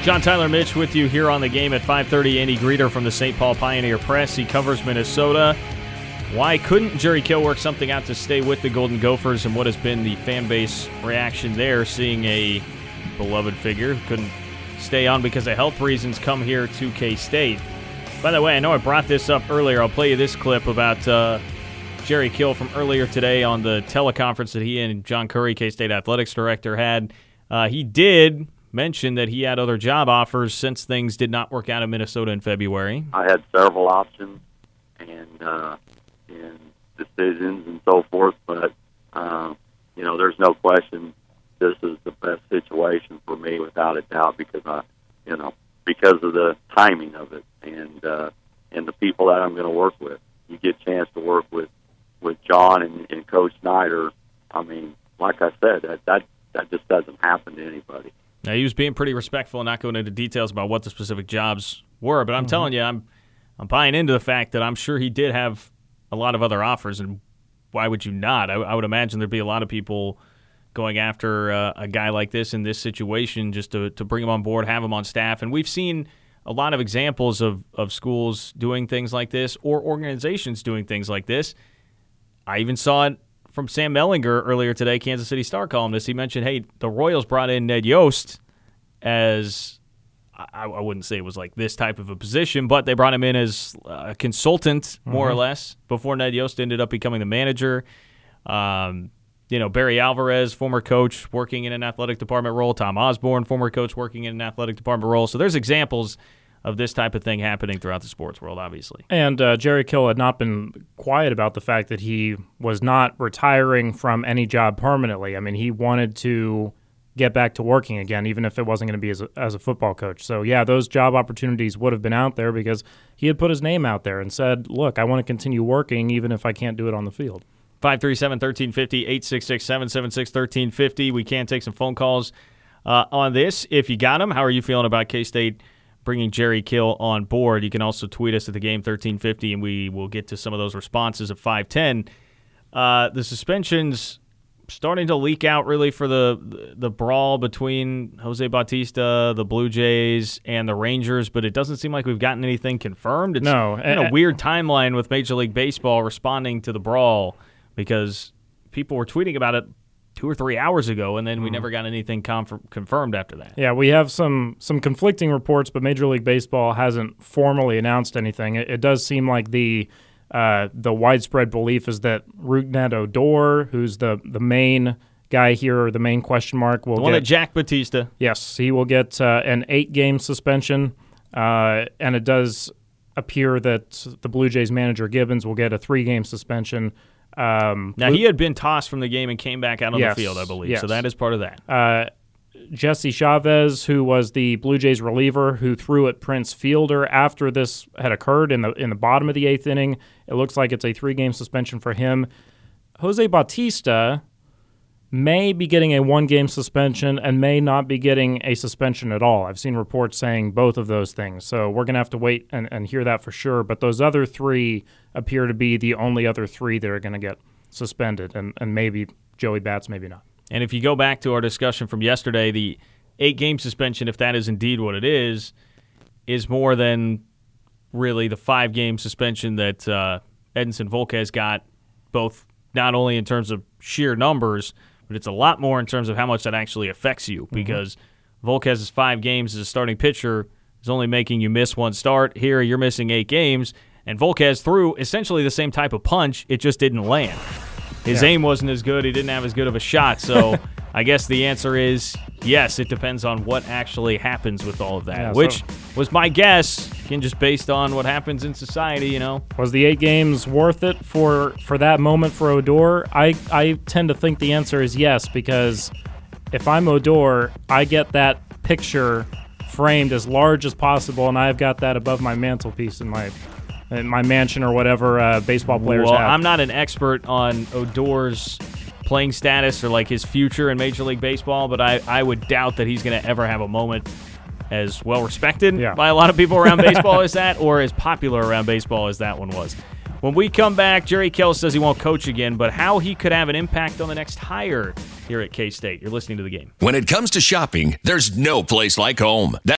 John Tyler Mitch with you here on the game at 5:30. Andy Greeter from the St. Paul Pioneer Press. He covers Minnesota. Why couldn't Jerry Kill work something out to stay with the Golden Gophers, and what has been the fan base reaction there, seeing a beloved figure who couldn't stay on because of health reasons come here to K-State? By the way, I know I brought this up earlier. I'll play you this clip about Jerry Kill from earlier today on the teleconference that he and John Curry, K-State Athletics Director, had. He did mention that he had other job offers since things did not work out in Minnesota in February. I had several options and decisions and so forth, but there's no question this is the best situation for me without a doubt because because of the timing of it and the people that I'm going to work with. You get a chance to work with John and Coach Snyder. I mean, like I said, that just doesn't happen to anybody. Now, he was being pretty respectful and not going into details about what the specific jobs were, but I'm telling you, I'm buying into the fact that I'm sure he did have a lot of other offers, and why would you not? I would imagine there'd be a lot of people going after a guy like this in this situation just to bring him on board, have him on staff, and we've seen a lot of examples of schools doing things like this or organizations doing things like this. I even saw it from Sam Mellinger earlier today, Kansas City Star columnist. He mentioned, hey, the Royals brought in Ned Yost as, I wouldn't say it was like this type of a position, but they brought him in as a consultant, more or less, before Ned Yost ended up becoming the manager. Barry Alvarez, former coach, working in an athletic department role. Tom Osborne, former coach, working in an athletic department role. So there's examples of this type of thing happening throughout the sports world, obviously. And Jerry Kill had not been quiet about the fact that he was not retiring from any job permanently. I mean, he wanted to get back to working again, even if it wasn't going to be as a football coach. So, yeah, those job opportunities would have been out there because he had put his name out there and said, look, I want to continue working even if I can't do it on the field. 537-1350, 866-776-1350. We can take some phone calls on this. If you got them, how are you feeling about K-State bringing Jerry Kill on board? You can also tweet us at the game 1350, and we will get to some of those responses at 510. The suspensions starting to leak out really for the brawl between Jose Bautista, the Blue Jays, and the Rangers, but it doesn't seem like we've gotten anything confirmed. It's been a weird timeline with Major League Baseball responding to the brawl because people were tweeting about it 2 or 3 hours ago, and then we never got anything confirmed after that. Yeah, we have some conflicting reports, but Major League Baseball hasn't formally announced anything. It does seem like the widespread belief is that Rougned Odor, who's the main guy here, or the main question mark, will get Jack Batista. Yes, he will get an 8-game suspension, and it does appear that the Blue Jays manager Gibbons will get a 3-game suspension. Now, he had been tossed from the game and came back out on the field, I believe. Yes. So that is part of that. Jesse Chavez, who was the Blue Jays reliever who threw at Prince Fielder after this had occurred in the bottom of the 8th inning, it looks like it's a 3-game suspension for him. Jose Bautista may be getting a 1-game suspension and may not be getting a suspension at all. I've seen reports saying both of those things, so we're going to have to wait and hear that for sure. But those other 3 appear to be the only other 3 that are going to get suspended, and maybe Joey Bats, maybe not. And if you go back to our discussion from yesterday, the 8-game suspension, if that is indeed what it is more than really the 5-game suspension that Edinson Volquez got, both not only in terms of sheer numbers, but it's a lot more in terms of how much that actually affects you, because Volquez's 5 games as a starting pitcher is only making you miss 1 start. Here, you're missing 8 games, and Volquez threw essentially the same type of punch. It just didn't land. His aim wasn't as good. He didn't have as good of a shot. So I guess the answer is yes, it depends on what actually happens with all of that, which was my guess, again, just based on what happens in society, Was the 8 games worth it for that moment for Odor? I tend to think the answer is yes, because if I'm Odor, I get that picture framed as large as possible, and I've got that above my mantelpiece in my mansion or whatever baseball players have. Well, I'm not an expert on Odor's playing status or like his future in Major League Baseball, but I would doubt that he's going to ever have a moment as well respected by a lot of people around baseball as that, or as popular around baseball as that one was. When we come back, Jerry Kill says he won't coach again, but how he could have an impact on the next hire here at K-State. You're listening to The Game. When it comes to shopping, there's no place like home.